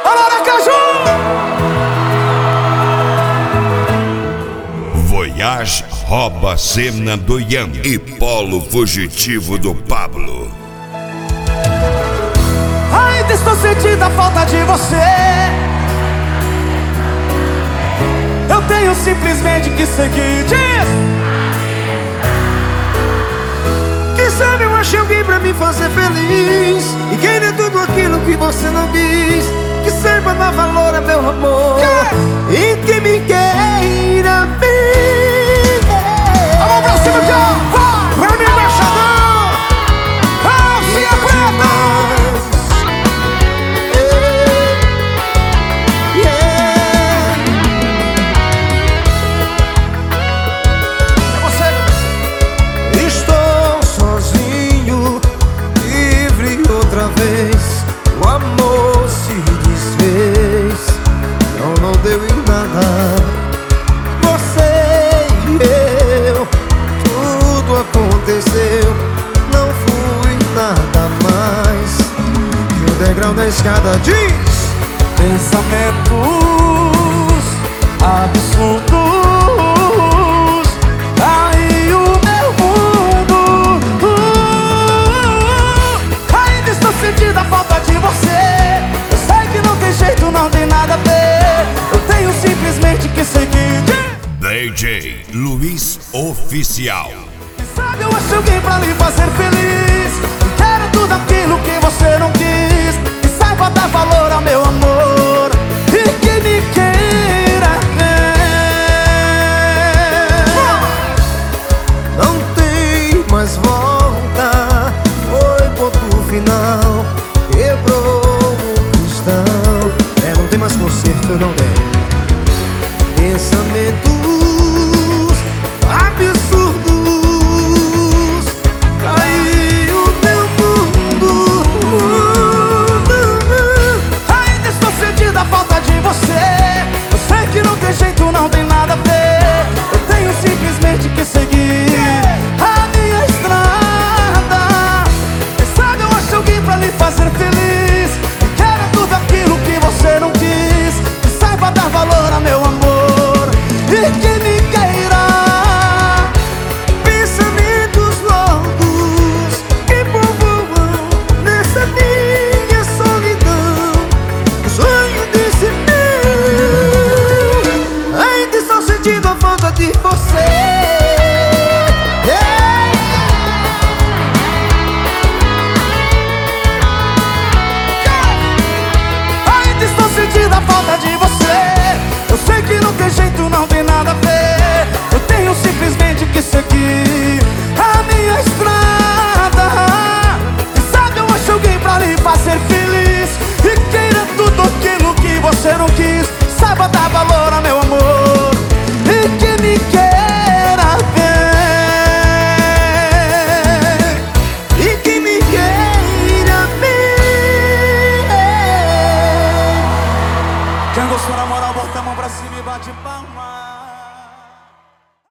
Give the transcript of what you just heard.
Alô, Aracaju! Voyage rouba a cena do Ian e polo fugitivo do Pablo. Ainda estou sentindo a falta de você. Eu tenho simplesmente que seguir. Diz! Quem sabe eu achei alguém pra me fazer feliz e querer tudo aquilo que você não quis. Que saiba dar valor a meu amor e que me queira bem. A mão pra cima, vai! Pra mim, embaixador! Calcinha preta! Estou sozinho, livre outra vez. O amor se desfez, não deu em nada. Você e eu, tudo aconteceu. Não fui nada mais que o degrau da escada. Diz! Pensamentos absurdos, aí o meu mundo. Ainda estou sentindo a falta de você. Eu sei que não tem jeito, não tem nada a ver. Eu tenho simplesmente que seguir. DJ Luiz Oficial. Quem sabe eu acho alguém pra lhe fazer feliz. Quero tudo aquilo que você não quis. Que saiba dar valor ao meu amor e que me queira bem. Não tem mais volta, foi ponto final. Quebrou o cristal, não tem mais conserto, não tem. Pensamentos absurdos, caiu meu mundo. Ainda estou sentindo a falta de você. Eu sei que não tem jeito, não tem nada a ver. Eu tenho simplesmente que seguir a minha estrada. Quem sabe eu acho alguém pra lhe fazer feliz. E quero tudo aquilo que você não quis. Que saiba dar valor a meu amor e que me queira. Pensamentos loucos que povoam nessa minha solidão. O sonho desse meu, ainda estou sentindo a falta de você. Ainda estou sentindo a falta de você. Eu sei que não tem jeito, não tem nada a ver. Eu tenho simplesmente que seguir a minha estrada. E sabe, eu acho alguém pra lhe fazer feliz. E queira tudo aquilo que você não quis. Saiba dar valor